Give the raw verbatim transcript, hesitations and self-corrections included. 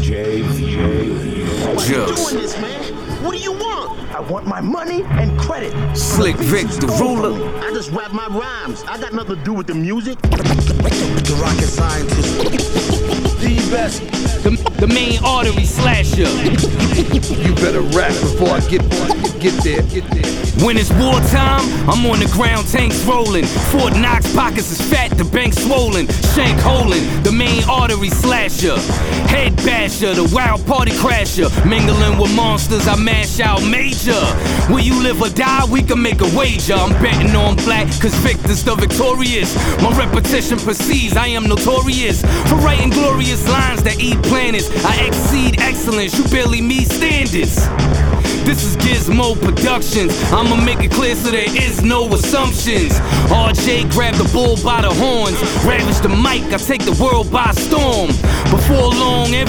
J, J, Why you doing this, man? What do you want? I want my money and credit. Slick Vic, the ruler. I just rap my rhymes. I got nothing to do with the music. The rocket scientist. The best. The, the main artery slasher. You better rap before I get, get there, get there. When it's wartime, I'm on the ground, tanks rolling. Fort Knox pockets is fat, the bank swollen. Shank holding, the main artery slasher. Head basher, the wild party crasher. Mingling with monsters, I mash out major. Will you live or die? We can make a wager. I'm betting on black, cause Victor's the victorious. My repetition proceeds, I am notorious for writing glorious lines that eat planets. I exceed excellence, you barely meet standards. This is Gizmo Productions. I'ma make it clear so there is no assumptions. R J grab the bull by the horns, ravage the mic, I take the world by storm. Before long,